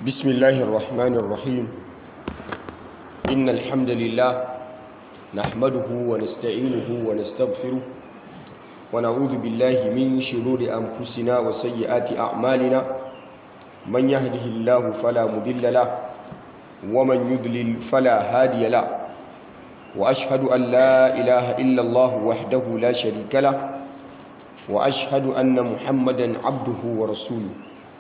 بسم الله الرحمن الرحيم إن الحمد لله نحمده ونستعينه ونستغفره ونعوذ بالله من شرور أنفسنا وسيئات أعمالنا من يهده الله فلا مضل له ومن يضلل فلا هادي له وأشهد أن لا إله إلا الله وحده لا شريك له وأشهد أن محمدا عبده ورسوله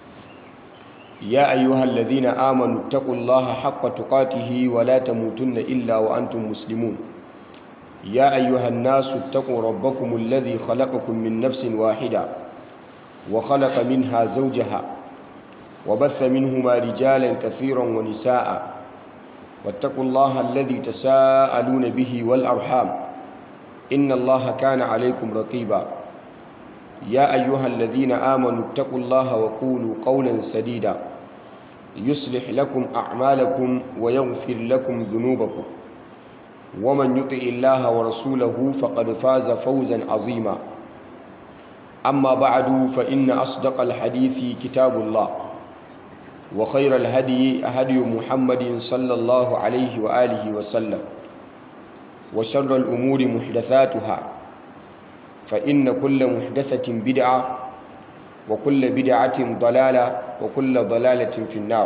يا أيها الذين آمنوا اتقوا الله حق تقاته ولا تموتن إلا وأنتم مسلمون يا أيها الناس اتقوا ربكم الذي خلقكم من نفس واحدة وخلق منها زوجها وبث منهما رجالا كثيرا ونساء واتقوا الله الذي تساءلون به والأرحام إن الله كان عليكم رقيبا يا أيها الذين آمنوا اتقوا الله وقولوا قولا سديدا يصلح لكم أعمالكم ويغفر لكم ذنوبكم ومن يطع الله ورسوله فقد فاز فوزا عظيما أما بعد فإن أصدق الحديث كتاب الله وخير الهدي هدي محمد صلى الله عليه وآله وسلم وشر الأمور محدثاتها فإن كل محدثة بدعة وكل بدعة ضلالة وكل ضلالة في النار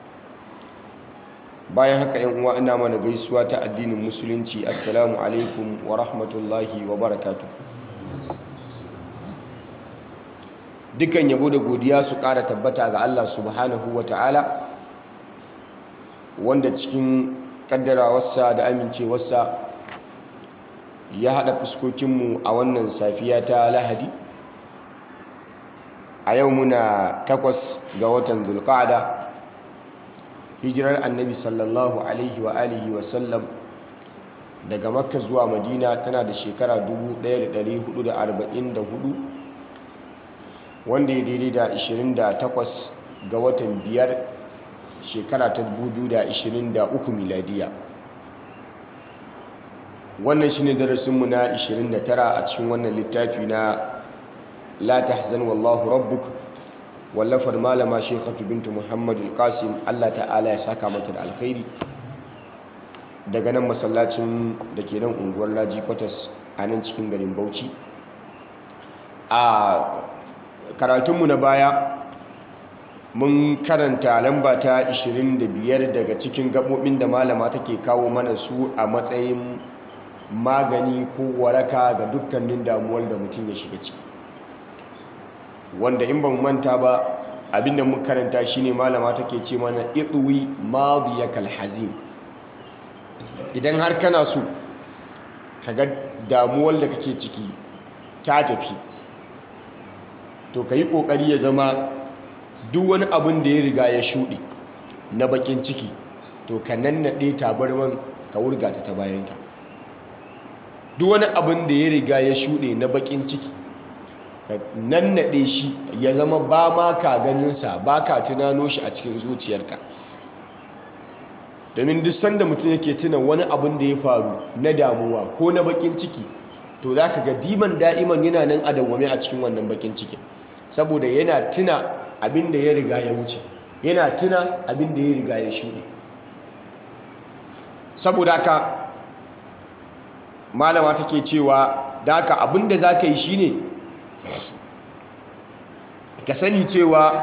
bayan haka yan uwa ina mana gaisuwa ta addinin musulunci assalamu alaikum wa rahmatullahi wa barakatuh dukan yabo da godiya su ƙara tabbata ga Allah subhanahu wa ta'ala wanda cikin kaddarawarsa da amincewarsa ya haɗa fuskokinmu a wannan safiya ta lahadi a yau muna 8 ga watan zulqa'ada hijirar annabi sallallahu alaihi wa alihi wa sallam daga makka zuwa madina tana da shekara 1444 wanda ya daidai da 28 ga watan 5 shekara ta 2023 miladiya wannan shine darasinmu na 29 a cikin wannan littafi na la tahzan wallahu rabbuk wallafar malama shekatu bintu muhammadu qasim Allah ta'ala ya saka mata da alkhairi daga nan masallacin da ke nan unguwar Raji Kwatas a nan cikin garin Bauchi a karatunmu na baya mun karanta lamba ta 25 daga cikin gabobin da malama take kawo mana su a matsayin magani ko waraka ga dukkanin damuwar da mutum ya shiga ciki wanda in ban manta ba abinda muka karanta shine malama take ce mana idwi madiyakal hazin idan har kana so kaga damuwar da kake ciki ta tafi to kai kokari ya zama duk wani abin da ya riga ya shuɗe na bakin ciki to ka nannade tabarman ka wurga ta bayanka duk wani abin da ya riga ya shuɗe na bakin ciki nan naɗe shi ya zama ba ma ka ganinsa ba ka tunano shi a cikin zuciyarka domin duk sanda mutum yake tuna wani abin da ya faru na damuwa ko na bakin ciki to za ka ga diman da'iman yana nan a dawwame a cikin wannan bakin ciki saboda yana tuna abin da ya riga ya wuce yana tuna abin da ya riga ya shuɗe saboda haka malama take cewa da haka abin da za ka yi shine ka sani cewa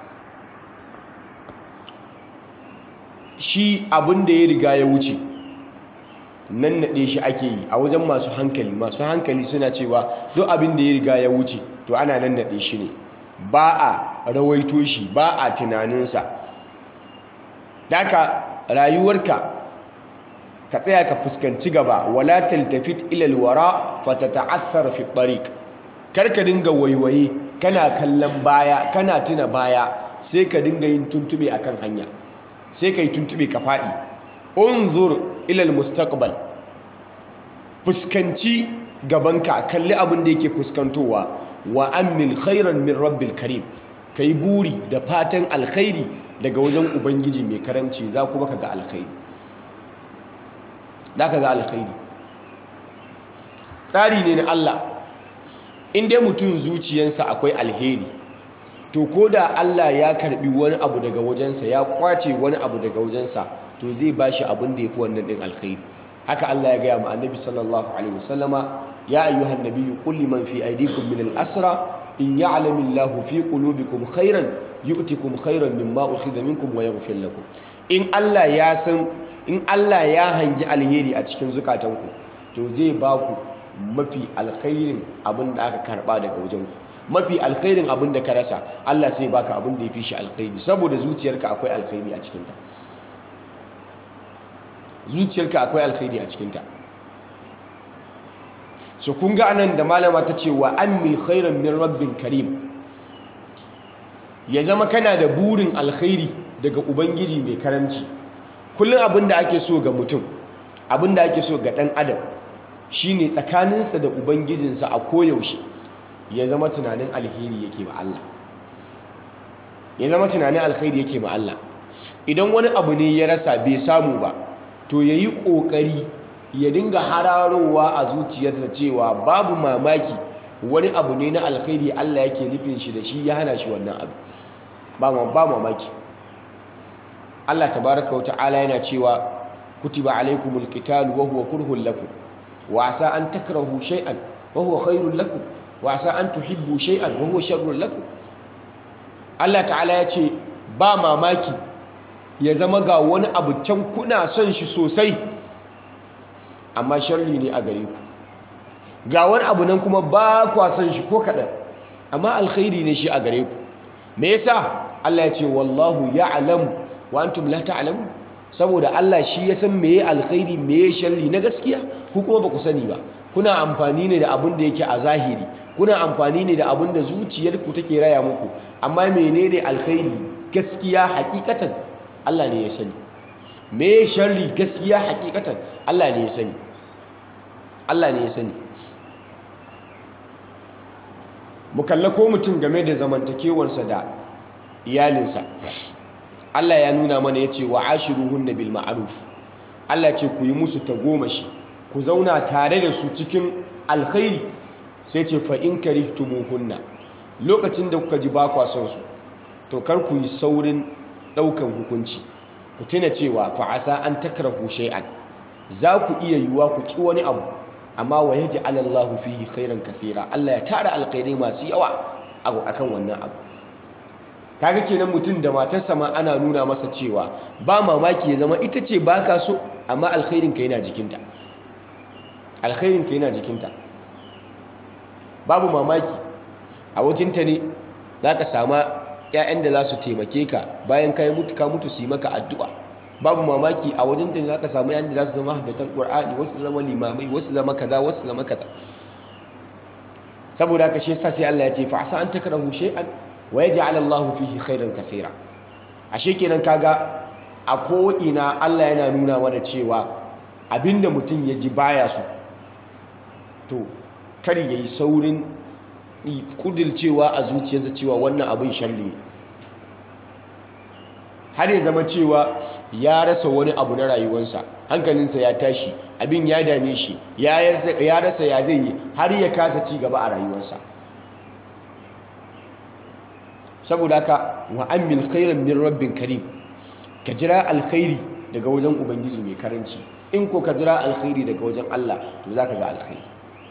shi abin da ya riga ya wuce nan naɗe shi ake yi a wajen masu hankali suna cewa duk abin da ya riga ya wuce to ana nan naɗe shi ne ba a rawaito shi ba a tunaninsa daga rayuwarka ka tsaya ka fuskanci gaba wala taltafit ila alwara fatata'athar fi tariq karka dinga waiwaye kana kallon baya kana tuna baya sai ka dinga yin tuntube akan hanya sai ka yi tuntube ka faɗi unzur ilal mustaqbal fuskanci gabanka kalli abin da yake fuskantowa wa ammil khairan min rabbil karim kai buri da fatan alkhairi daga wajen ubangiji mai karamci za kuma ka ga alkhairi tsari ne na Allah in dai mutum zuciyarsa akwai alheri to ko da Allah ya karbi wani abu daga wajensa, ya kwace wani abu daga wajensa, to zai bashi abin da yafi wannan din alkhairi. Haka Allah ya gaya ma annabi sallallahu alaihi wasallama, ya ayyuhan nabiyyu qul liman fi aydikum min al-asra in ya'lamu Allahu fi qulubikum khairan yu'tikum khairan mimma ukhidha minkum wa yaghfir lakum. In Allah ya san, in Allah ya hangi alheri a cikin zukatanku, to zai ba ku mafi alkhairin abin da aka karba daga wajenku, mafi alkhairin abin da ka rasa, Allah sai baka abin da ya fi shi alkhairi, saboda zuciyarka akwai alkhairi a cikinta. Zuciyarka akwai alkhairi a cikinta. So kun ga anan da malama ta ce wa amil khairan min rabbin karim, ya zama kana da burin alkhairi daga ubangiji mai karamci. Kullum abin da ake so ga mutum, abin da ake so ga ɗan adam shine tsakaninsa da ubangijinsa a koyaushe ya zama tunanin alheri yake ma Allah, ya zama tunanin alkhairi yake ma Allah. Idan wani abu ne ya rasa bai samu ba, to yayi kokari ya dinga hararowa a zuciyarsa cewa babu mamaki wani abu ne na alkhairi Allah yake nufin shi da shi ya hana shi wannan abu. Ba mamaki. Allah tabaraka wa ta'ala yana cewa kutiba alaikumul qitalu wa huwa kurhun lakum wa asa an takrahu shay'an wa huwa khairul lakum wa asa an tuhibbu shay'an wa huwa sharrul lakum. Allah ta'ala ya ce ba mamaki ya zama ga wani abu can kuna son shi sosai amma sharri ne a gare ku, ga wani abu nan kuma ba kwa son shi ko kaɗan amma alkhairi ne shi a gare ku. Me yasa? Allah ya ce wallahu ya'lamu wa antum la ta'lamun. Saboda Allah shi ya san meye alkhairi meye sharri na gaskiya, ku kuma ba ku sani ba. Kuna amfani ne da abin da yake a zahiri, kuna amfani ne da abin da zuciyarku take raya muku, amma menene alkhairi gaskiya hakikatan Allah ne ya sani. Me sharri gaskiya hakikatan Allah ne ya sani. Allah ne ya sani. Mu kalla ko mutum game da zamantakewarsa da iyalinsa. Allah ya nuna mana ya ce wa ashiruhunna bil ma'ruf. Allah ya ce ku yi musu tagomashi, ku zauna tare da su cikin alkhairi. Sai ce fa in karihtumuhunna, lokacin da kuka ji ba kwa son su, to kar ku yi saurin daukan hukunci. Ku tuna cewa fa asa an takrahu shay'an, za ku iya yiwa ku ki wani abu, amma wa yaj'al Allahu fihi khairan kathira. Allah ya tara alkhairai masu yawa akan wannan abu. Kaga kenan mutum da matarsa ma ana nuna masa cewa ba mamaki ya zama ita ce baka so, amma alkhairin ka yana jikinta, alkhairin ka yana jikinta. Babu mamaki a wakinta ne za ka sama 'ya'yan da za su taimake ka bayan ka mutu su yi maka addu'a. Babu mamaki a wajenta ne za ka samu 'ya'yan da za su zama haddatan Qur'ani, wasu zama limamai, wasu zama kaza, wasu zama kaza. Saboda haka shi yasa sai Allah ya ce fa asa an takrahu shay'an wa yaj'al Allahu fihi khairan kaseera. Ashe kenan kaga a ko'ina Allah yana nuna mana cewa abinda mutum ya ji baya so, to kar yayi saurin kudilcewa a zuciyarsa cewa wannan abin sharri ne, har ya zama cewa ya rasa wani abu na rayuwarsa, hankalinsa ya tashi, abin ya dame shi, ya rasa ya zai yi, har ya kasa ci gaba a rayuwarsa. Saboda haka wa amil khairan min rabbin karim, ka jira alkhairi daga wajen ubangiji mai karanci. In ko ka jira alkhairi daga wajen Allah, to zaka ga alkhairi.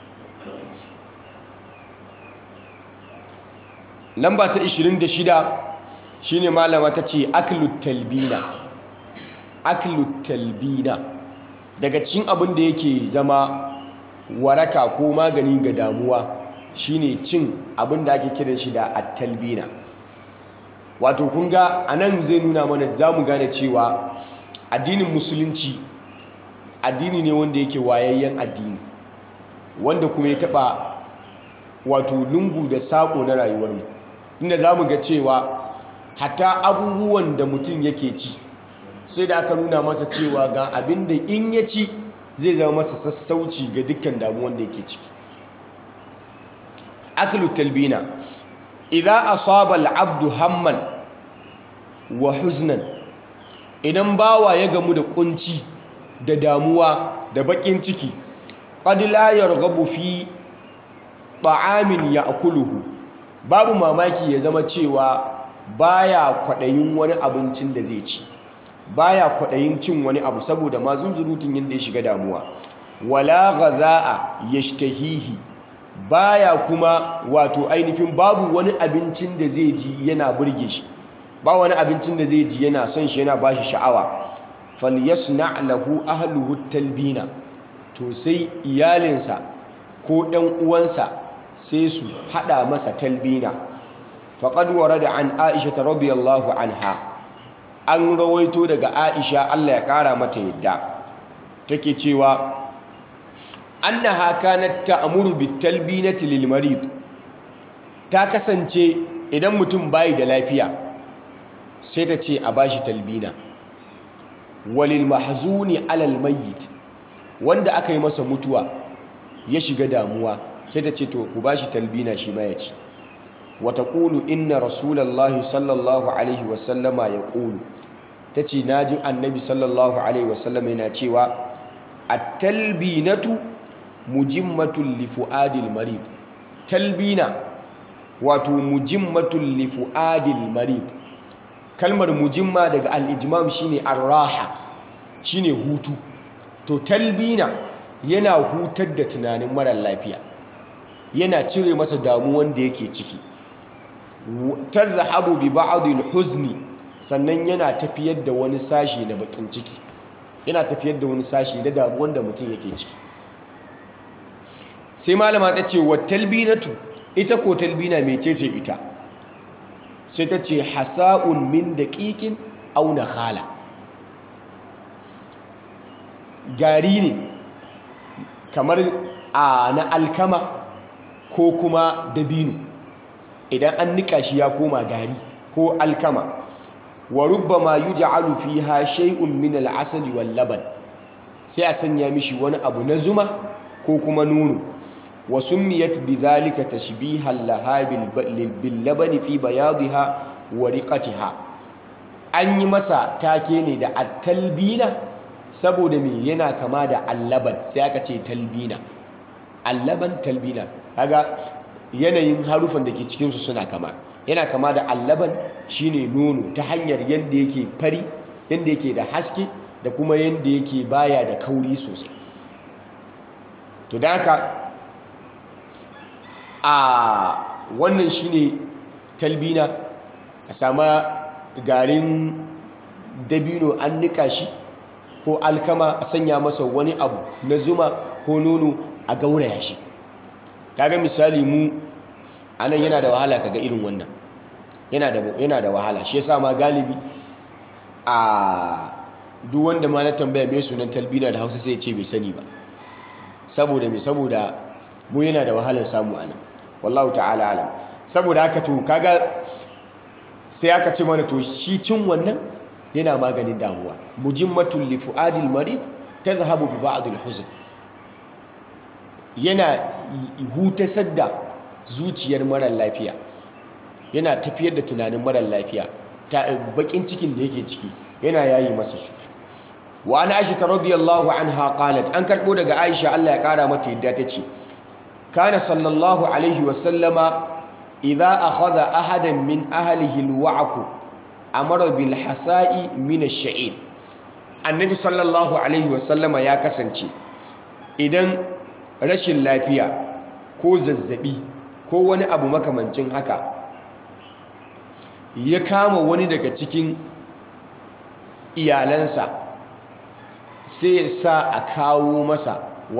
Lamba ta 26 shine malama ta ce aklut talbina. Aklut talbina daga cikin abin da yake zama waraka ko magani ga damuwa shine cin abin da ake kiran shi da at-talbina. Wato kun ga anan zai nuna mana, zamu gane cewa addinin musulunci addini ne wanda yake wayayyen addini, wanda kuma ya taba wato lungu da sako na rayuwarmu, inda zamu ga cewa hatta abubuwan da mutum yake ci sai da aka nuna masa cewa ga abin da in ya ci zai zama masa sassauci ga dukkan damuwan da yake ciki. Aklu talbina idza asaba al-abdu hamman wa huznan, idan bawa ya gamu da kunci da damuwa da bakin ciki, qad la yarghabu fi ta'amin ya'kuluhu, babu mamaki ya zama cewa baya kwaɗayin wani abincin da zai ci, baya kwaɗayin cin wani abu saboda ma zunzurutun yadda ya shiga damuwa. Wala ghaza'a yashtahihi, baya kuma wato ainihin babu wani abincin da zai ji yana burge shi, ba wani abincin da zai ji yana son shi yana bashi sha'awa. Falyasna' lahu ahluhu talbina, to sai iyalinsa ko ɗan uwansa sai su hada masa talbina. Faqad warada an Aisha radhiyallahu anha, an rawaito daga Aisha Allah ya kara mata yadda take cewa annaha kanat ta'muru bitalbinati lil marid, ta kasance idan mutum bai da lafiya sai ta ce a bashi talbina. Walil mahzuni alal mayyit, wanda aka yi masa mutuwa ya shiga damuwa sai ta ce to ku bashi talbina shi ma ya ci. Wa taqulu inna rasulallahi sallallahu alaihi wasallama yaqulu, tace naji annabi sallallahu alaihi wasallama yana cewa at-talbinatu mujimmatun li fuadil marid. Talbina wato mujimmatun li fuadil marid. Kalmar mujimma daga al-ijmam shine ar-raha, shine hutu. To talbina yana hutar da tunanin mara lafiya, yana cire masa damuwan da yake ciki. Tazhabu bi ba'd al-huzni, sannan yana tafiyar da wani sashi na bakin ciki, yana tafiyar da wani sashi da damuwan da mutum yake ciki. Sai malama ta ce wa talbinatu, ita ko talbina mecece ita? Sai ta ce hasa'un min daqiqin aw nakhala, gari ne kamar na alkama ko kuma dabino, idan an nika shi ya koma gari ko alkama. Wa rubbama yuj'alu fiha shay'un min al-'asali wal laban, sai a sanya mishi wani abu na zuma ko kuma nono. Wa summiyat bidhalika tashbihan laha bil labani fi bayadha wa riqatiha, an yi masa take ne da at-talbina saboda me yana kama da allaban, sai aka ce talbina. Allaban, talbina, kaga yanayin harufan da ke cikinsu suna kama. Yana kama da allaban shine nono ta hanyar yadda yake fari, yadda yake da haske, da kuma yadda yake baya da kauri sosai. To da haka wannan shine talbina, a sama garin dabino an nika shi ko alkama a sanya masa wani abu na zuma ko nono a gauraya shi. Kaga misali mu anan yana da wahala kaga irin wannan, yana da wahala. Shi yasa ma galibi duk wanda ma na tambaya mai sunan talbina da Hausa sai ya ce bai sani ba, saboda me, saboda mu yana da wahalar samu anan, wallahu ta'ala alam. Saboda haka to kaga sai aka ce mana to shi cin wannan yana maganin damuwa. Mujimmatul li fuadil marid tazhabu bi ba'd al-huzn, yana hutasar da zuciyar mara lafiya, yana tafiyar da tunanin mara lafiya, ta bakin cikin da yake ciki yana yayi masa shi. Wa ana Aisha radiyallahu anha qalat, an karbo daga Aisha Allah ya kara mata yadda tace kana sallallahu alaihi wa sallama idza akhadha ahadan min ahlihi al-wa'ku amara bil hasa'i min ash-sha'ir. Annabi sallallahu alaihi wa sallama ya kasance idan rashin lafiya ko zazzabi ko wani abu makamancin haka ya kama wani daga cikin iyalansa, sai ya sa a kawo masa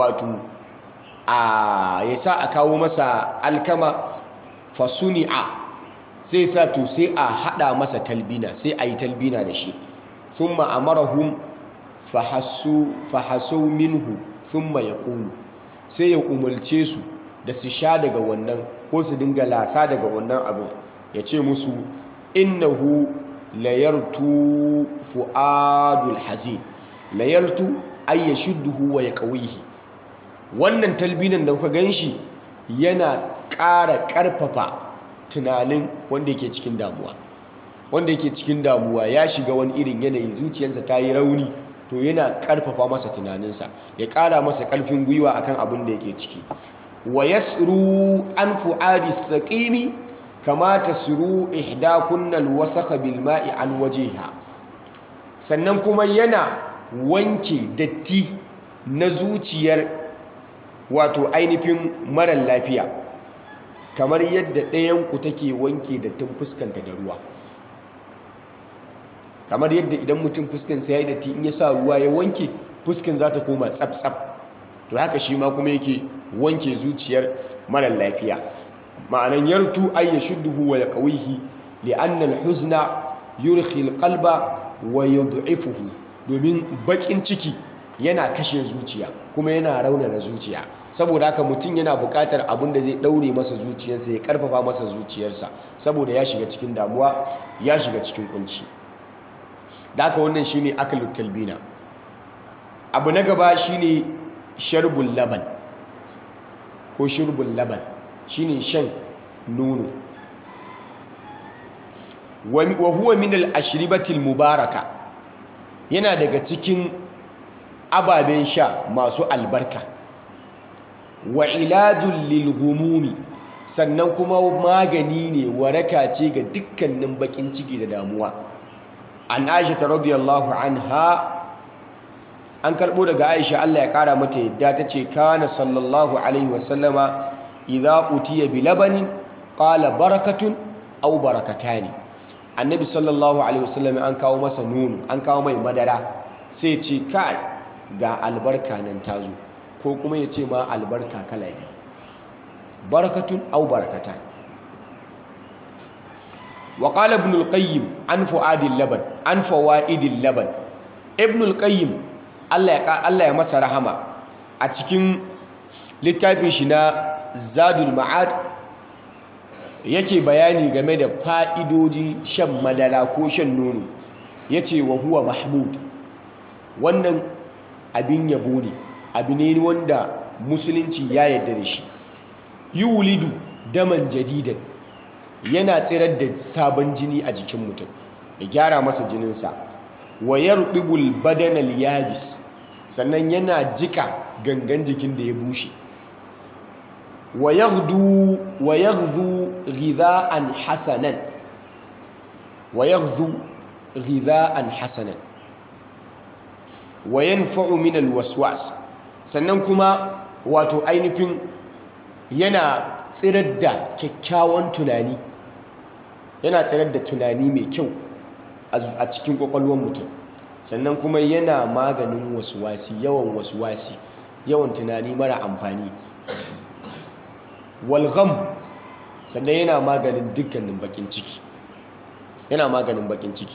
ya sa a kawo masa alkama fasuni'a, sai sa to sai a hada masa talbina, sai a yi talbina da shi. Thumma amarahum fahasu minhu thumma yaqulu, sai ya umarce su da su sha daga wannan ko su dinga lasa daga wannan abin, ya ce musu innahu layartu fu'adul hazin. Layartu ay yashudduhu wa yaqwihi, wannan talbinan da kuka ganshi yana ƙara ƙarfafa tunanin wanda yake cikin damuwa. Wanda yake cikin damuwa ya shiga wani irin yanayi, zuciyarsa ta yi rauni, to yana ƙarfafa masa tunaninsa, ya ƙara masa ƙarfin gwiwa akan abin da yake ciki. Wa yasru an fu'adi saqimi kama tasru ihdakunna alwasakha bil ma'i an wajhiha. Sannan kuma yana wanke datti na zuciyar wato ainihin marar lafiya kamar yadda ɗayanku take wanke dattin fuskanta da ruwa. Kamar yadda idan mutum fuskansa ya yi datti in ya sa ruwa ya wanke fuskan za ta koma tsab-tsab, to haka shi ma kuma yake wanke zuciyar marar lafiya. ma'anan yartu ay yashudduhu wa yaqwihi li'anna al-huzna yurkhi al-qalba wa yud'ifuhu, domin bakin ciki yana kashe zuciya kuma yana raunana zuciya. Saboda haka mutum yana buƙatar abin da zai daure masa zuciyarsa, ya karfafa masa zuciyarsa, saboda ya shiga cikin damuwa, ya shiga cikin kunci. Da haka wannan shine akalut talbina. Abu na gaba shine sharbul laban ko shurbul laban, shine shan nono. Wa huwa min al-ashribatil mubaraka, yana daga cikin ababen sha masu albarka. Wa iladul lil humumi, sannan kuma magani ne, waraka ce ga dukkanin bakin ciki da damuwa. An Aisha radiyallahu anha, an karbo daga Aisha Allah ya kara mata yadda, tace kana sallallahu alaihi wasallama idza utiya bi labanin qala barakatun aw barakatani. Annabi sallallahu alaihi wasallam an kawo masa nono, an kawo mai madara, sai ce kai ga albarka nan tazo, ko kuma ya ce ma albarka kala biyu, barakatun aw barakatan. Wa qala ibn al-qayyim an fuadil laban, an fawaidil laban. Ibn al-qayyim Allah ya masa rahama, a cikin littafin shi na Zadul Ma'ad yake bayani game da fa'idoji shan madara ko shan nono. Yace wa huwa mahmud, wannan abin yabo ne, abu ne wanda musulunci ya yarda da shi. Yulidu daman jadidan, yana tsirar da sabon jini a jikin mutum, ya gyara masa jininsa. Wa yarbibul badanal yabis, sannan yana jika gangan jikin da ya bushe. Wa yaghdu ghidha'an hasanan, wa yaghdu ghidha'an hasanan wa yanfa'u min alwaswas, sannan kuma wato ainihin yana tsirar da kyakkyawan tunani, yana tsirar da tunani mai kyau a cikin kwakwalwar mutum. Sannan kuma yana maganin waswasi, yawan tunani mara amfani. Walgham, sannan yana maganin dukkanin bakin ciki, yana maganin bakin ciki.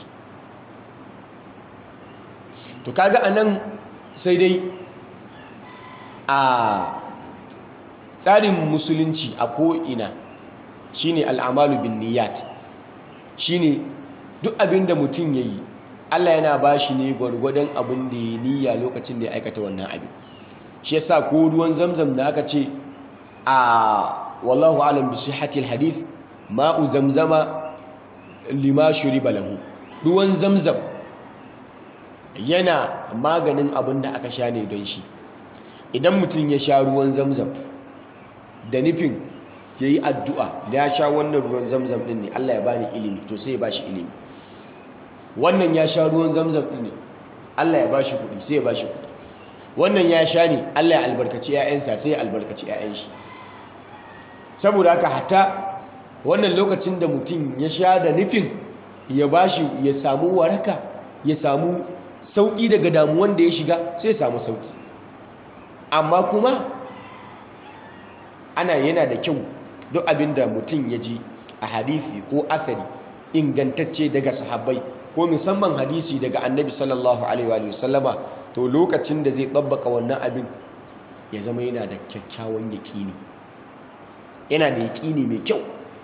To kaga anan sai dai a tsarin musulunci a ko'ina shine al'amalu bin niyyat, shine duk abin da mutum ya yi Allah yana ba shi ne gwargwadon abin da ya niyya lokacin da ya aikata wannan abin. Shi yasa ko ruwan zamzam da aka ce a wallahu alam bi sihhatil hadith, ma'u zamzama lima shuriba lahu, ruwan zamzam yana maganin abin da aka sha ne don shi. Idan mutum ya sha ruwan zamzam da nufin ya yi addu'a, da ya sha wannan ruwan zamzam ɗin ne Allah ya bani ilimi, to sai ya ba shi ilimi. Wannan ya sha ruwan zamzam ɗin ne Allah ya ba shi kuɗi, sai ya ba shi kuɗi. Wannan ya sha ne Allah ya albarkaci 'ya'yansa, sai ya albarkaci 'ya'yan shi. Saboda haka hatta wannan lokacin da mutum ya sha da nufin ya bashi, ya samu waraka, ya samu sauƙi daga damuwan da ya shiga, sai ya samu sauƙi. Amma kuma yana da kyau duk abin da mutum ya ji a hadisi ko asari ingantacce daga sahabbai, ko musamman hadisi daga annabi sallallahu alaihi wa sallama, to lokacin da zai tsabbaka wannan abin ya zama yana da kyakkyawan yaƙini, yana da yaƙini mai kyau.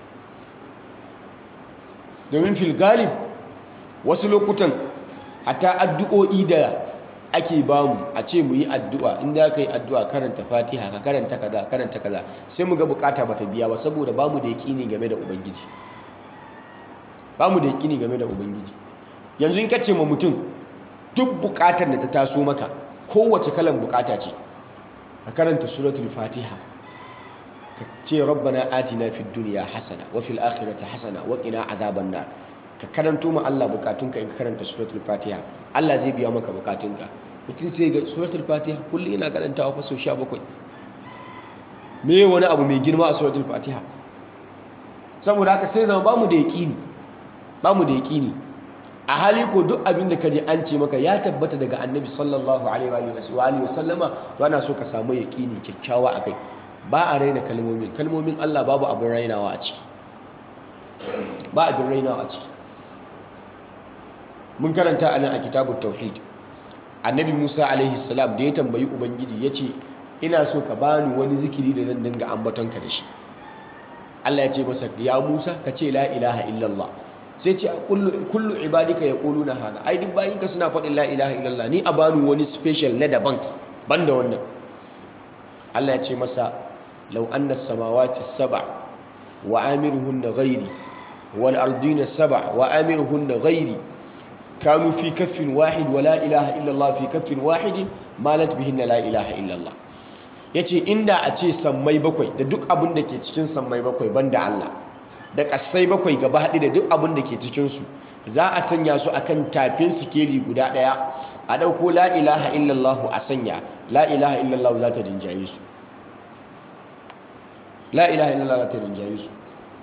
Domin fil galib wasu lokutan hatta addu'o'i da ake bamu a ce mu yi addu'a, inda aka yi addu'a karanta fatiha, ka karanta kaza, karanta kaza, sai mu ga bukata bata biya ba, saboda bamu da yaƙini game da ubangiji, bamu da yaƙini game da ubangiji. Yanzu in kace ma mutum duk bukatar da ta taso maka, kowace kalan bukata ce, ka karanta suratul fatiha, ka ce rabbana atina fid dunya hasana wa fil akhirati hasana wa qina azaban nar, ka karanto ma Allah bukatunka in ka karanta suratul fatiha Allah zai biya maka bukatunka. Mutum sai ga suratul fatiha kullum yana karantawa fa sau 17. me wani abu mai girma a suratul fatiha? Saboda haka sai zama bamu da yaƙini a hali ko duk abin da kaje an ce maka ya tabbata daga annabi sallallahu alaihi wa sallama, to ana so ka samu yaƙini kyakkyawa akai. Ba a raina kalmomin Allah, babu abin rainawa a ciki, ba abin rainawa a ciki. Mun karanta a nan a kitabut tauhid, annabi Musa alaihi salam da ya tambayi ubangiji ya ce ina so ka bani wani zikiri da zan dinga ambatonka da shi. Allah ya ce masa ya Musa ka ce la ilaha illallah. Sai ce kullu ibadika yaquluna hada, ai duk bayinka suna faɗin la ilaha illallah, ni a bani wani special na daban banda wannan. Allah ya ce masa law anna as-samawati as-sab'a wa amiruhunna ghairi wal ardina as-sab'a wa amiruhunna ghairi kanu fi kaffin wahid wa la ilaha illallah fi kaffin wahid malat bihinna la ilaha illallah. Yace inda a ce sammai bakwai da duk abin da ke cikin sammai bakwai banda Allah, da ƙasai bakwai gaba haɗi da duk abin da ke cikinsu, za a sanya su akan tafin sikeli guda ɗaya, a ɗauko la ilaha illallah a sanya, la ilaha illallah za ta rinjaye su, la ilaha illallah za ta rinjaye su.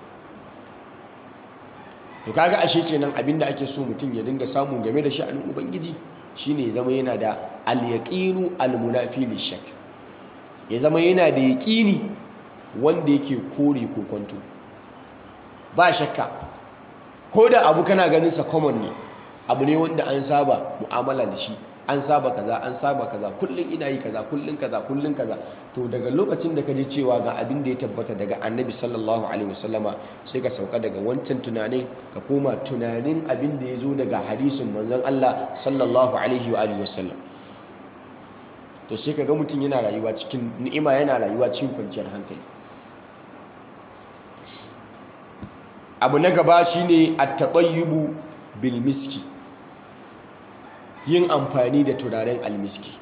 To kaga ashe kenan abinda ake so mutum ya dinga samu game da sha'anin ubangiji shine ya zama yana da al-yaqinu al-munafi lish-shak, ya zama yana da yaƙini wanda yake kore kokonto. Ba shakka, ko da abu kana ganin sa common ne, abu ne wanda an saba mu'amala da shi, an saba kaza kullun ina yi kaza kullun kaza, to daga lokacin da ka ji cewa ga abin da ya tabbata daga annabi sallallahu alaihi wasallama, sai ka sauka daga wancan tunanin ka koma tunanin abin da ya zo daga hadisin manzon Allah sallallahu alaihi wa alihi wasallam. To sai ka ga mutum yana rayuwa cikin ni'ima, yana rayuwa cikin kwanciyar hankali. Abu na gaba shine at-tatayyubu bil miski, yin amfani da turaren almiski.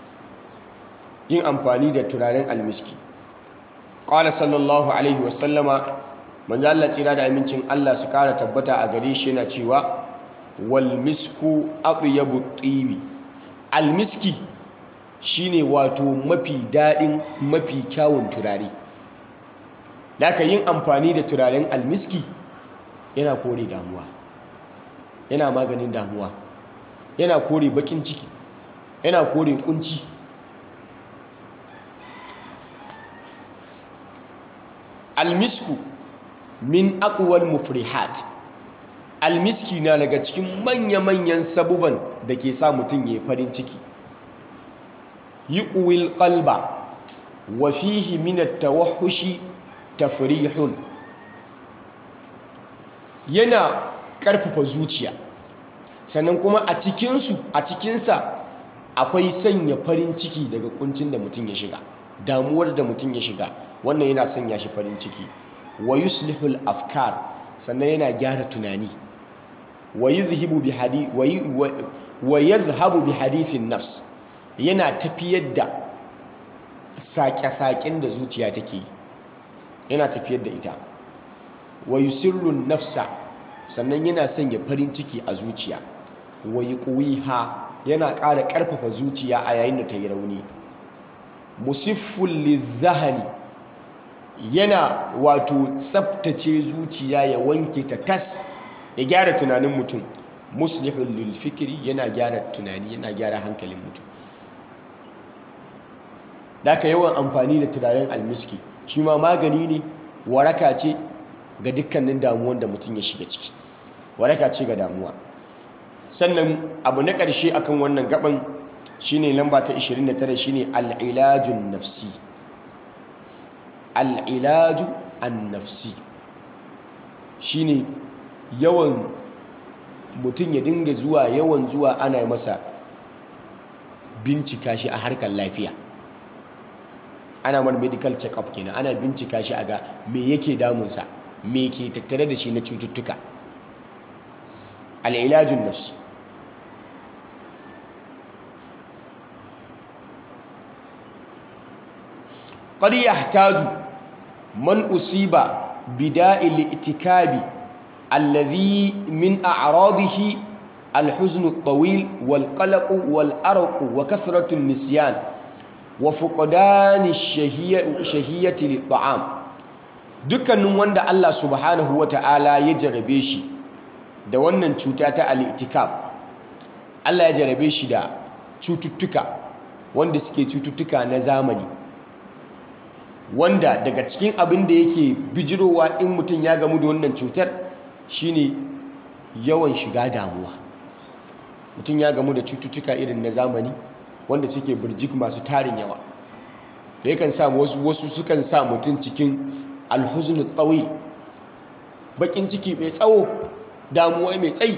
Qala sallallahu alaihi wasallama, manzo Allah tsira da amincin Allah su kara tabbata a gare shi yana cewa wal misku atyabu tibi. Almiski shine wato mafi daɗin mafi kyawun turare. Daka yin amfani da turaren almiski yana kore damuwa, yana maganin damuwa, yana kore bakin ciki, yana kore kunci. Almisku min aqwal mufrihat, almiski na daga cikin manya-manyan sabuban da ke sa mutum ya yi farin ciki. Yuqwil qalba wa fihi min at-tawahhushi tafrihun, yana ƙarfafa zuciya, sannan kuma a cikinsa akwai sanya farin ciki daga kuncin da mutum ya shiga, damuwar da mutum ya shiga, wannan yana sanya shi farin ciki. Wa yuslihul afkar, sannan yana gyara tunani. Wa yadhhabu bi hadithin nafs, yana tafiyar da saƙe-saƙen da zuciya take yi, yana tafiyar da ita. Wa yusirrun nafsa, sannan yana sanya farin ciki a zuciya. Wa yuqwiha, yana ƙara ƙarfafa zuciya a yayin da ta yi rauni. Musifful lizahani, yana wato tsaftace zuciya ya wanke ta tas, ya gyara tunanin mutum. Muslihul lil fikri, yana gyara tunani, yana gyara hankalin mutum. Daka yawan amfani da turaren almiski shi ma magani ne, waraka ce ga dukkanin damuwan da mutum ya shiga ciki, waraka ce ga damuwa. Sannan abu na ƙarshe akan wannan gaban shine lamba ta 29, shine al-ilajun nafsi. Al-ilaju an-nafsi shine yawan mutum ya dinga yawan zuwa ana masa bincika shi a harkar lafiya, ana mar medical check-up kenan, ana bincika shi a ga me yake damunsa, me ke tattare da shi na cututtuka. Al-ilajun nafsi. Qad yahtaju man usiba bida'il itikabi alladhi min a'radihi الحزن الطويل والقلق والأرق وكثرة النسيان وفقدان الشهية للطعام. dukkanin wanda Allah subhanahu wa ta'ala ya jarabe shi da wannan cuta ta al-i'tikaf, Allah ya jarabe shi da cututtuka wanda suke cututtuka na zamani, wanda daga cikin abin da yake bijirowa in mutum ya gamu da wannan cutar shine yawan shiga damuwa. Mutum ya gamu da cututtuka irin na zamani wanda suke birjik masu tarin yawa, da yakan sa wasu sukan sa mutum cikin alhuznu tsawi, bakin ciki mai tsawo, damuwa mai tsayi.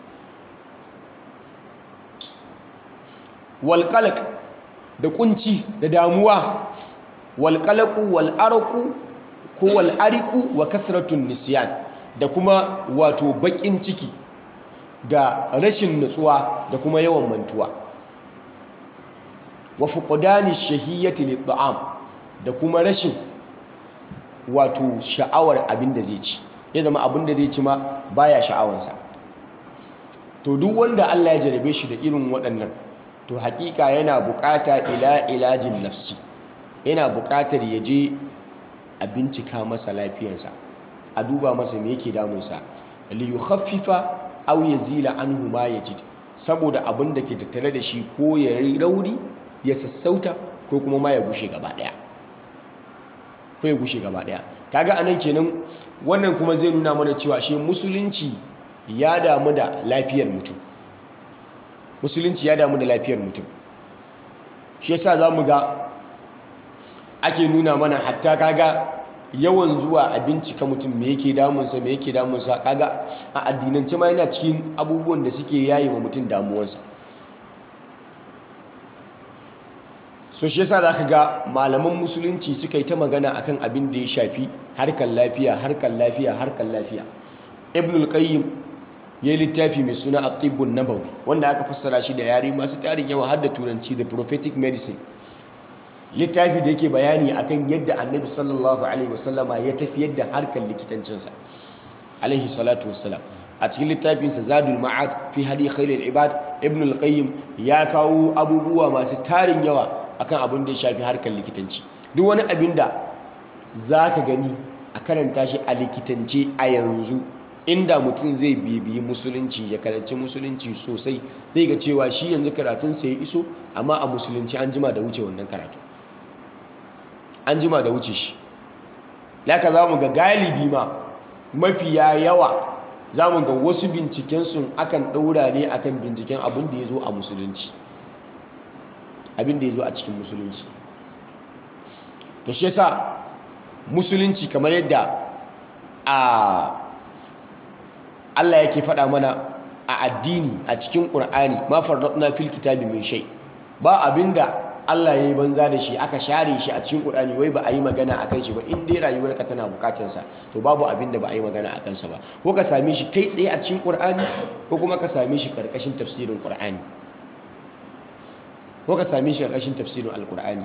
Walƙalak da kunci da damuwa, walƙalaku wal'araku ko wal'ariku wa kasratun nisyan, da kuma wato bakin ciki da rashin nutsuwa da kuma yawan mantuwa. Wa fuqdani shahiyyati lit-ta'am, da kuma rashin wato sha'awar abin da zai ci, ya zama abin da zai ci ma baya sha'awansa. To duk wanda Allah ya jarabe shi da irin waɗannan, to hakika yana bukata ila ilajin nafsi, yana bukatar ya je a bincika masa lafiyarsa, a duba masa me yake damunsa, li yukhaffifa aw yazila anhu ma yajid, saboda abin da ke tattare da shi ko ya rauri ya sassauta ko kuma ma ya gushe gaba daya, kaga anan kenan wannan kuma zai nuna mana cewa shi musulunci ya damu da lafiyar mutum. Shi yasa zamu ga ake nuna mana hatta kaga yawan zuwa a bincika mutum me yake damunsa, kaga a addinance ma yana cikin abubuwan da suke yayi wa mutum damuwarsa. So shi yasa zaka ga malaman musulunci suka yi ta magana akan abin da ya shafi harkar lafiya. Ibn al-Qayyim ya yi littafi mai suna at-Tibbun Nabawi, wanda aka fassara shi da yare masu tarin yawa har da turanci, da prophetic medicine. Littafi da yake bayani akan yadda Annabi sallallahu alaihi wasallama ya tafiyar da harkar likitancinsa alaihi salatu wassalam. A cikin littafinsa Zadul Ma'ad fi hadi khairil ibad, Ibn al-Qayyim ya kawo abubuwa masu tarin yawa akan abin da ya shafi harkar likitanci. Duk wani abin da zaka gani a karanta shi a likitance a yanzu, inda mutum zai bibiyi musulunci, ya karanci musulunci sosai, zai ga cewa shi yanzu karatunsa ya iso, amma a musulunci an jima da wuce wannan karatu, an jima da wuce shi. Laka za mu ga galibi ma mafiya yawa za mu ga wasu bincikensu akan ɗaura ne akan binciken abin da ya zo a musulunci, abin da ya zo a cikin musulunci. To shi yasa musulunci, kamar yadda Allah yake faɗa mana a addini a cikin Qur'ani, ma farratna fil kitabi min shay, ba abinda Allah ya yi banza da shi aka share shi a cikin Qur'ani wai ba a yi magana akan shi ba. In dai rayuwarka tana bukatar sa, to babu abinda ba a yi magana akan sa ba, ko ka same shi kai tsaye a cikin Qur'ani, ko kuma ka same shi karkashin tafsirin Qur'ani, ko ka same shi karkashin tafsirin Al-Qur'ani.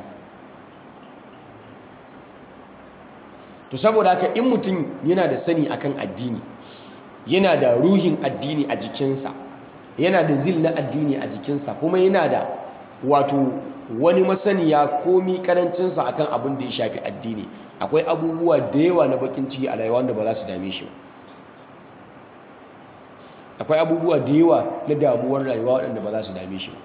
To saboda haka in mutum yana da sani akan addini, yana da ruhin addini a jikinsa, yana da zil na addini a jikinsa, kuma yana da wato wani masaniya komi karancinsa akan abin da ya shafi addini, akwai abubuwa da yawa na bakin ciki a rayuwa da ba za su dame shi ba. Akwai abubuwa da yawa na damuwar rayuwa waɗanda ba za su dame shi ba.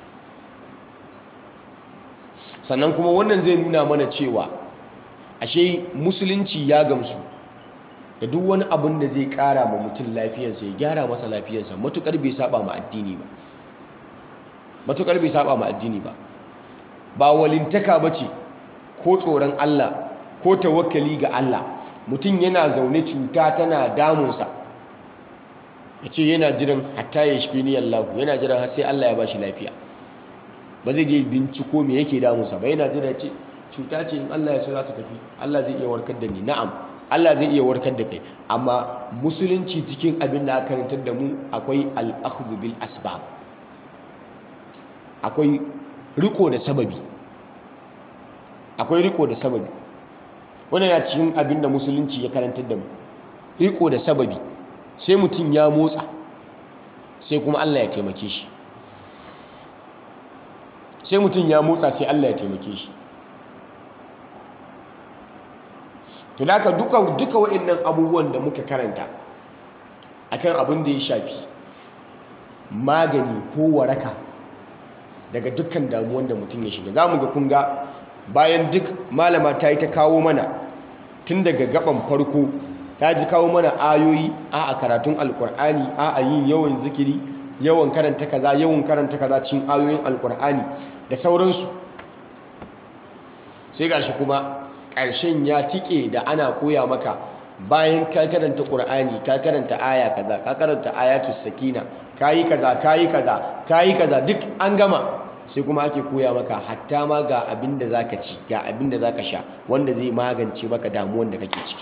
Sannan kuma wannan zai nuna mana cewa ashe musulunci ya gamsu da duk wani abin da zai kara ma mutum lafiyarsa, ya gyara masa lafiyarsa, matukar bai saba ma addini ba. Ba walintaka bace ko tsoron Allah ko tawakkali ga Allah. Mutum yana zaune cuta tana damunsa, yace yana jiran hatta ya shi ni Allah, yana jiran har sai Allah ya bashi lafiya. Ba zai je binciko me yake damunsa ba, yana jira ce cuta ce, in Allah ya so za ta tafi, Allah zai iya warkar da ni. Na'am, Allah zai iya warkar da kai, amma musulunci cikin abin da aka karantar da mu akwai al-akhdhu bil asbab, akwai riko da sababi. wannan yana cikin abin da musulunci ya karantar da mu, riko da sababi. Sai mutum ya motsa sai kuma Allah ya taimake shi, sai mutum ya motsa sai Allah ya taimake shi. to da haka duka waɗannan abubuwan da muka karanta akan abin da ya shafi magani ko waraka daga dukkan damuwan da mutum ya shiga, za mu ga kunga bayan duk malama ta yi ta kawo mana tun daga gaban farko, ta ji kawo mana ayoyi a karatun alkur'ani, a yin yawan zikiri, yawan karanta kaza cikin ayoyin alkur'ani da sauransu. sai gashi kuma ƙarshen ya tike da ana koya maka bayan ka karanta ƙur'ani, ka karanta aya kaza, ka karanta ayatus sakina, kayi kaza duk an gama, sai kuma ake koya maka hatta ma ga abin da zaka ci, ga abin da zaka sha wanda zai magance maka damuwan da kake ciki.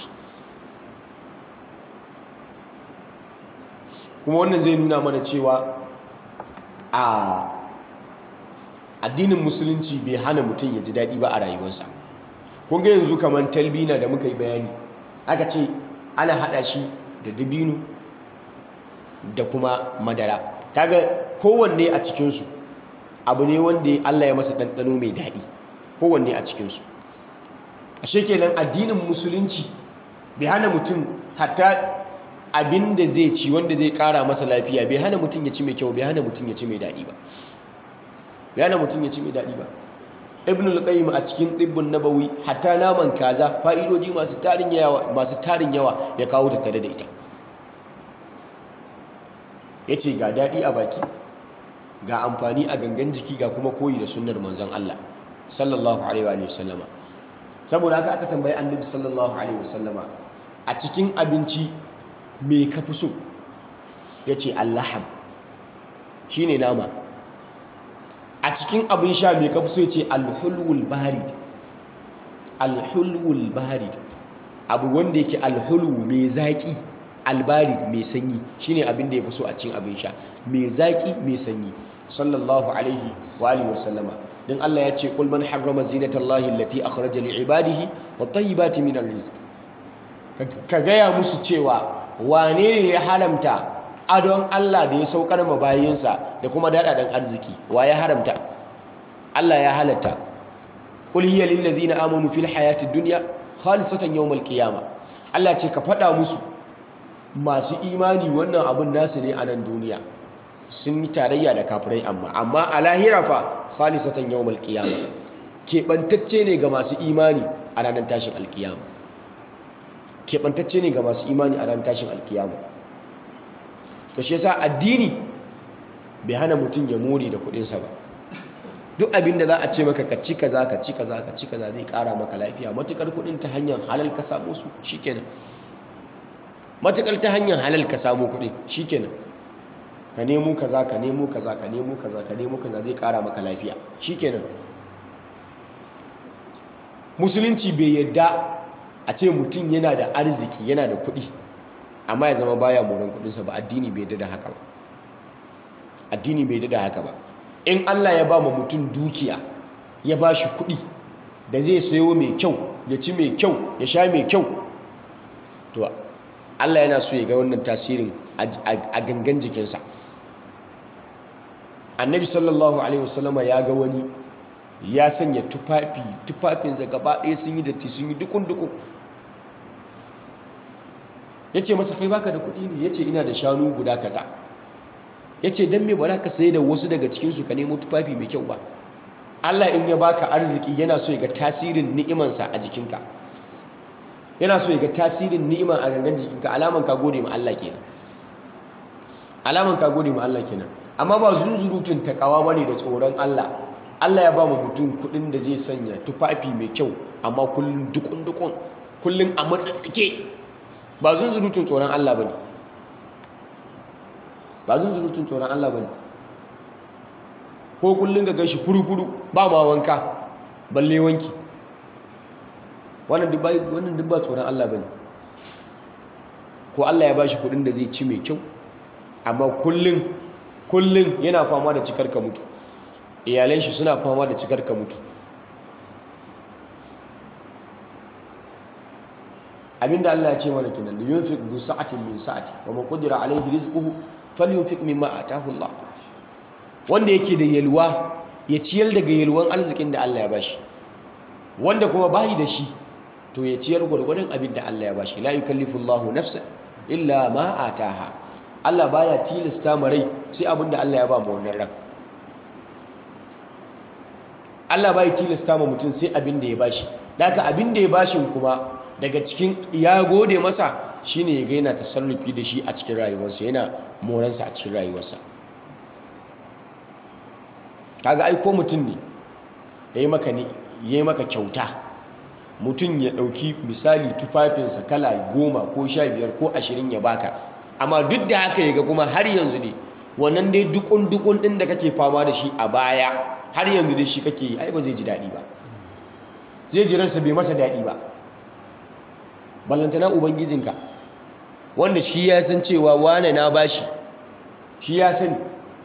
kuma wannan zai nuna mana cewa a addinin musulunci bai hana mutum ya ji daɗi ba a rayuwarsa. kun ga yanzu kamar talbina da muka yi bayani, aka ce ana haɗa shi da dabino da kuma madara, kaga kowanne a cikinsu abu ne wanda Allah ya masa ɗanɗano mai daɗi, kowanne a cikinsu. ashe kenan addinin musulunci bai hana mutum hatta abin da zai ci wanda zai ƙara masa lafiya, bai hana mutum ya ci mai kyau, bai hana mutum ya ci mai daɗi ba. ibn al-qayyim a cikin tibbun nabawi hatta naman kaza fa'idoji masu tarin yawa ya kawo ta tare da ita. yace ga daɗi a baki, ga amfani a gangan jiki, ga kuma koyi da sunnar manzon Allah sallallahu alaihi wa sallama. saboda haka aka tambayi annabi sallallahu alaihi wa sallama, a cikin abinci me ka fi so? yace allaham, shine nama. a cikin abin sha me ka fi so? yace alhulwul barid. Abu wanda yake alhulwu mai zaki, albarid mai sanyi, shine abin da ya fi so a cikin abin sha, mai zaki mai sanyi. sallallahu alaihi wa alihi wasallama. dan Allah ya ce qul man harrama zinatallahi allati akhraja li ibadihi wat tayyibati min rizq. ka gaya musu cewa wane ne ya haramta adon Allah da ya saukar ma bayinsa da kuma daɗaɗen arziki? wa ya haramta? Allah ya halatta. qul hiya lil ladzina amanu fil hayatid dunya khalisatan yawmal qiyamah. Allah ce ka faɗa musu masu imani wannan abun nasu ne a nan duniya, sun yi tarayya da kafirai, amma a lahira fa khalisatan yawmal qiyamah, keɓantacce ne ga masu imani a ranar tashin alkiyama. keɓantacce ne ga masu imani a ranar tashin alkiyama. to shi yasa addini bai hana mutum ya more da kuɗinsa ba. duk abin da za a ce maka ka ci kaza zai ƙara maka lafiya, matukar kuɗin ta hanyar halal ka samu su shikenan. matukar ta hanyar halal ka samu kuɗi shikenan. ka nemo kaza zai ƙara maka lafiya shikenan. musulunci bai yadda a ce mutum yana da arziki, yana da kuɗi, amma ya zama baya moran kuɗinsa ba. addini bai yadda da haka ba. in Allah ya ba mutum dukiya, ya ba shi kuɗi da zai sayo mai kyau, ya ci mai kyau, ya sha mai kyau, to Allah yana so ya ga wannan tasirin a gangan jikinsa. annabi sallallahu alaihi wasallama ya ga wani ya sanya tufafinsa gaba ɗaya sun yi datti, sun yi dukun-dukun. ya ce masa kai baka da kuɗi ne? ya ce ina da shanu guda kaza. ya ce don me ba za ka sayi da wasu daga cikinsu ka nemo tufafi mai kyau ba? Allah in ya baka arziki yana so ya ga tasirin ni'imansa a jikinka, yana so ya ga tasirin ni'iman a gangan jikinka. alaman ka gode ma Allah kenan. amma ba zunzurutun takawa bane da tsoron Allah. Allah ya ba mu mutum kuɗin da zai sanya tufafi mai kyau, amma kullum dukun-dukun, kullum a matsatsake. ba zunzurutun tsoron Allah bane. ko kullum ga gashi furu-furu ba ma wanka balle wanki. wannan duk ba tsoron Allah bane. ko Allah ya ba shi kuɗin da zai ci mai kyau, amma kullum yana fama da cikar ka mutu, iyalan shi suna fama da cikar ka mutu. abinda Allah ya ce mana kenan yunfiq du sa'atin min sa'ati wa man qadira alayhi rizquhu falyunfiq mimma ataahu Allah. Wanda yake da yalwa ya ciyar daga yalwan arzikin da Allah ya bashi, wanda kuma bayi da shi to ya ciyar gwargwadon abin da Allah ya bashi. La yukallifu Allahu nafsan illa ma ataha. Allah baya tilasta ma rai sai abin da Allah ya ba mu wannan ran. Allah bai tilasta ma mutum sai abin da ya bashi. Daga abin da ya bashin kuma daga cikin ya gode masa shine ya ga yana tasarrufi da shi a cikin rayuwarsa, yana moransa a cikin rayuwarsa. Kaga ai ko mutum ne yayi maka kyauta, mutum ya dauki misali tufafinsa kala 10 ko 15 ko 20 ya baka, amma duk da haka yaga kuma har yanzu ne wannan dai dukun din da kake fama da shi a baya har yanzu dai shi kake yi, ai ba zai ji daɗi ba, zai ji ransa bai masa daɗi ba. Ballantana ubangijinka wanda shi ya san cewa wane na bashi, shi ya sani,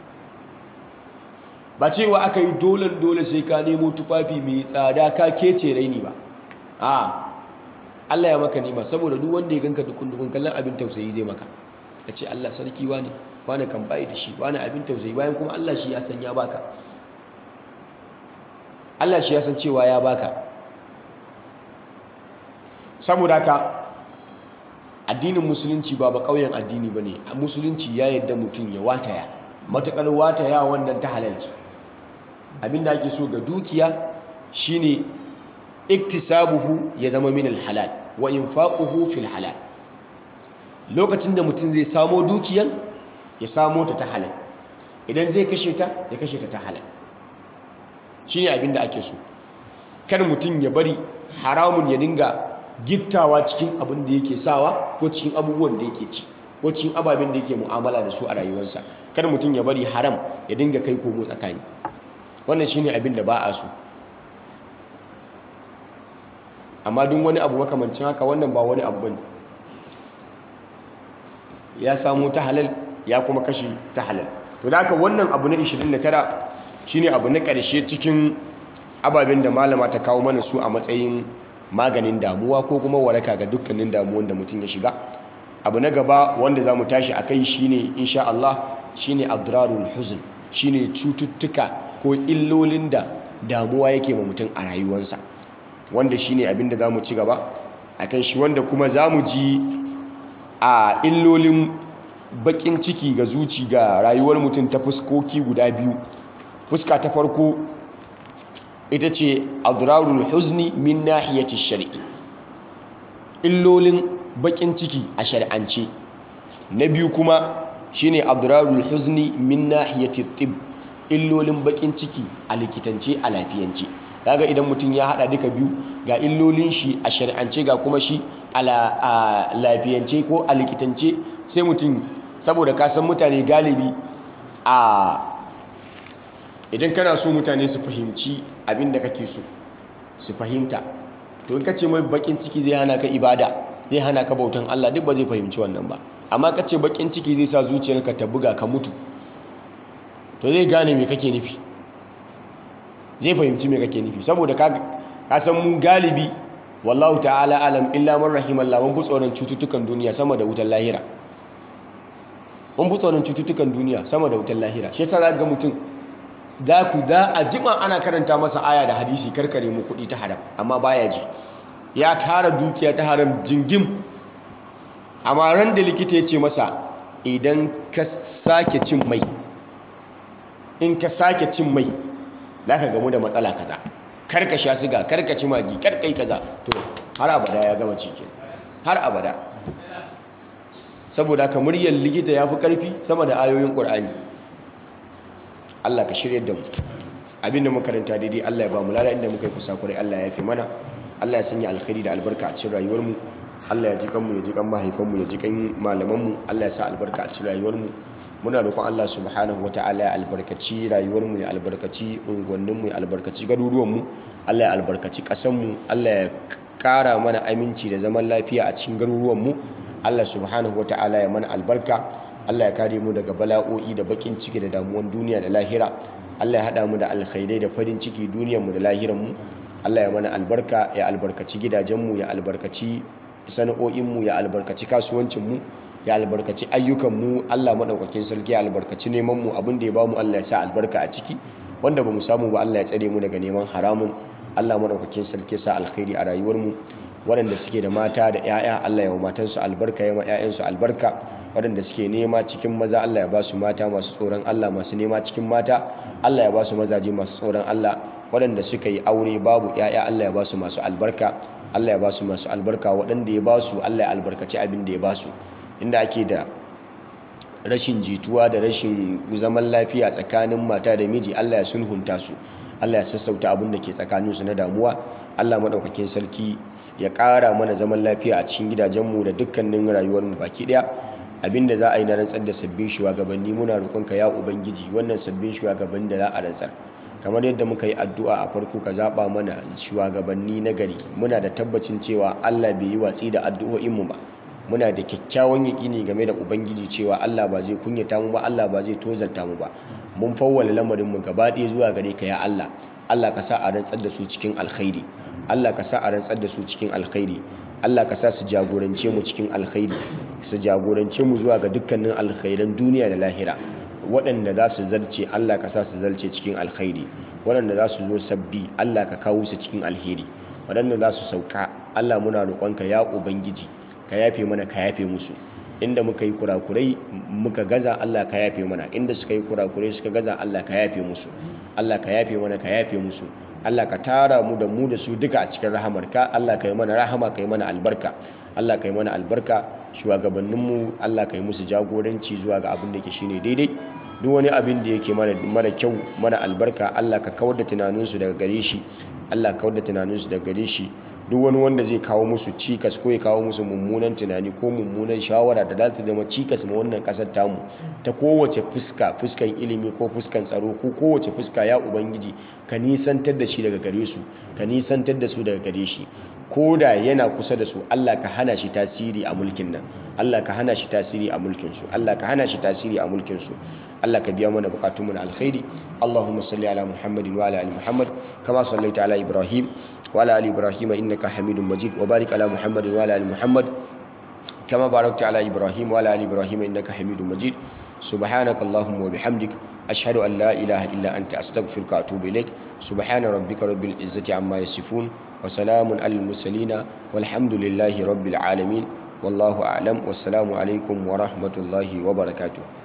ba cewa aka yi dole sai ka nemo tufafi mai tsada ka kece raini ba. Allah ya maka nima, saboda duk wanda ya ganka dukun kallon abin tausayi zai maka, ya ce Allah sarki wane kan bayi da shi, wane abin tausayi, bayan kuma Allah shi ya san ya baka, Allah shi ya san cewa ya baka. Saboda haka addinin musulunci ba ƙauyen addini ba ne. Musulunci ya yadda mutum ya wataya, matuƙar wataya wannan ta halalci. Abinda ake so ga dukiya shine iktisabuhu ya zama min halal wa infaquhu fil halal. Lokacin da mutum zai samo dukiyan ya samo ta halal, idan zai kashe ta ya kashe ta halal. Shine abinda ake so. Kar mutum ya bari haramun ya dinga gittawa cikin abin da yake sawa ko cikin abubuwan da yake ci ko cikin ababen da yake mu'amala da su a rayuwarsa. Kar mutum ya bari haram ya dinga kai komo tsakani. Wannan shine abin da ba a so. Amma duk wani abu makamancin haka wannan ba wani abu bane. Ya samu ta halal ya kuma kashe ta halal. To da haka wannan abu na 29 shine abu na ƙarshe cikin ababen da malama ta kawo mana su a matsayin maganin damuwa ko kuma waraka ga dukkanin damuwan da mutum ya shiga. Abu na gaba wanda za mu tashi a kai shine insha Allah shine adrarul huzn, shine cututtuka ko illolin da damuwa yake ma mutum a rayuwarsa, wanda shine abin da za mu ci gaba a kan shi, wanda kuma za mu ji a illolin bakin ciki ga zuci ga rayuwar mutum ta fuskoki guda biyu. Fuska ta farko ita ce adrarul huzni min nahiyati shar'i, illolin bakin ciki a shari'ance. Na biyu kuma shine adrarul huzni min nahiyati tib, illolin bakin ciki a likitance a lafiyance. Kaga idan mutum ya hada duka biyu, ga illolin shi a shari'ance ga kuma shi a lafiyance ko a likitance, sai mutum, saboda ka san mutane galibi idan kana so mutane su fahimci abin da kake so su fahimta, to in ka ce mai bakin ciki zai hana ka ibada, zai hana ka bautan Allah, duk ba zai fahimci wannan ba. Amma ka ce bakin ciki zai sa zuciyarka ta buga ka mutu, to zai gane me kake nufi, zai fahimci me kake nufi. Saboda ka san mu galibi wallahu ta'ala alam illa man rahimallah, mun fi tsoron cututtukan duniya sama da wutar lahira. Mun fi tsoron cututtukan duniya sama da wutar lahira. Shi yasa za ga mutum da a jima ana karanta masa aya da hadisi karkare mu kuɗi ta haram, amma baya ji. Ya tara dukiya ta haram jingim, amma ran da likita ya ce masa idan ka sake cin mai, in ka sake cin mai za ka gamu da matsala kaza, karka sha siga, karka ci magi, karkai kaza, to har abada ya gama cikin, har abada. Saboda ka muryar likita ya fi ƙarfi sama da ayoyin ƙur'ani. Allah ka shirya da mu. Abinda muka karanta daidai Allah ya ba mu lada, inda muka yi kusakurai Allah ya fi mana. Allah ya sanya alkhairi da albarka a cikin rayuwar mu. Allah ya ji kanmu, ya ji kan mahaifan mu, ya ji kan malaman mu. Allah ya sa albarka a cikin rayuwar mu. Muna roƙon Allah subhanahu wataala ya albarkaci rayuwar mu, ya albarkaci unguwannin mu, ya albarkaci garuruwan mu. Allah ya albarkaci ƙasar mu. Allah ya ƙara mana aminci da zaman lafiya a cikin garuruwan mu. Allah subhanahu wataala ya mana albarka. Allah ya kare mu daga bala'o'i da bakin ciki da damuwan duniya da lahira. Allah ya hada mu da alkhairai da farin ciki duniyar mu da lahiran mu. Allah ya mana albarka, ya albarkaci gidajen mu, ya albarkaci sana'o'inmu, ya albarkaci kasuwancinmu, ya albarkaci ayyukanmu. Allah maɗaukakin sarki ya albarkaci nemanmu, abin da ya bamu Allah ya sa albarka a ciki, wanda ba mu samu ba Allah ya tsare mu daga neman haramun. Allah maɗaukakin sarki ya sa alkhairi a rayuwarmu. Waɗanda suke da mata da 'ya'ya Allah ya wa matansu albarka, ya ma 'ya'yansu albarka. Waɗanda suke nema cikin maza Allah ya ba su mata masu tsoron Allah, masu nema cikin mata Allah ya ba su mazaje masu tsoron Allah. Waɗanda suka yi aure babu 'ya'ya Allah ya ba su masu albarka, Allah ya ba su masu albarka. Waɗanda ya ba su Allah ya albarkaci abin da ya ba su. Inda ake da rashin jituwa da rashin zaman lafiya tsakanin mata da miji Allah ya sulhunta su, Allah ya sassauta abin da ke tsakaninsu na damuwa. Allah maɗaukakin sarki ya ƙara mana zaman lafiya a cikin gidajenmu da dukkanin rayuwarmu baki ɗaya. Abinda za a yi na rantsar da sabbin shugabanni, muna roƙonka ya ubangiji wannan sabbin shugabanni da za a rantsar, kamar yadda muka yi addu'a a farko, ka zaɓa mana shugabanni na gari. Muna da tabbacin cewa Allah bai yi watsi da addu'o'inmu ba. Muna da kyakkyawan yaƙini game da ubangiji cewa Allah ba zai kunyata mu ba, Allah ba zai tozarta mu ba. Mun fawwala lamarinmu gaba ɗaya zuwa gare ka ya Allah. Allah ka sa a rantsar da su cikin alkhairi, Allah ka sa a rantsar da su cikin alkhairi, Allah ka sa su jagorance mu cikin alkhairi, su jagorance mu zuwa ga dukkanin alkhairan duniya da lahira. Waɗanda za su zarce Allah ka sa su zarce cikin alkhairi, waɗanda za su zo sabbi Allah ka kawo su cikin alheri, waɗanda za su sauka Allah muna roƙonka ya ubangiji ka yafe mana, ka yafe musu. Inda muka yi kurakurai muka gaza Allah ka yafe mana, inda suka yi kurakurai suka gaza Allah ka yafe musu. Allah ka yafe mana, ka yafe musu. Allah ka tara mu da su duka a cikin rahamarka. Allah ka yi mana rahama, ka yi mana albarka. Allah ka yi mana albarka. Shugabanninmu Allah ka yi musu jagoranci zuwa ga abin da ke shine daidai. Duk wani abin da yake mara kyau, mara albarka, Allah ka kawar da tunaninsu daga gare shi. Allah ka kawar da tunaninsu daga gare shi. Duk wani wanda zai kawo musu cikas ko ya kawo musu mummunan tunani ko mummunan shawara da za ta zama cikas ma wannan kasar tamu ta kowace fuska, fuskan ilimi ko fuskan tsaro ko kowace fuska, ya ubangiji ka nisantar da shi daga gare su, ka nisantar da su daga gare shi. Ko da yana kusa da su Allah ka hana shi tasiri a mulkin nan, Allah ka hana shi tasiri a mulkin su, Allah ka hana shi tasiri a mulkin su. Allah ka biya mana bukatunmu na alkhairi. Allahumma salli ala Muhammadin wa ala ali Muhammad kama sallaita ala Ibrahim wa ala ali Ibrahim innaka Hamidum Majid, wa barik ala Muhammadin wa ala ali Muhammad kama barakta ala Ibrahim wa ala ali Ibrahim innaka Hamidum Majid. Subhanakallahumma wa bihamdik ashhadu an la ilaha illa anta astaghfiruka wa atubu ilaik. Subhana rabbika rabbil izzati amma yasifun wa salamun alal mursalin walhamdulillahi rabbil alamin. Wallahu a'lam. Wassalamu alaikum wa rahmatullahi wa barakatuh.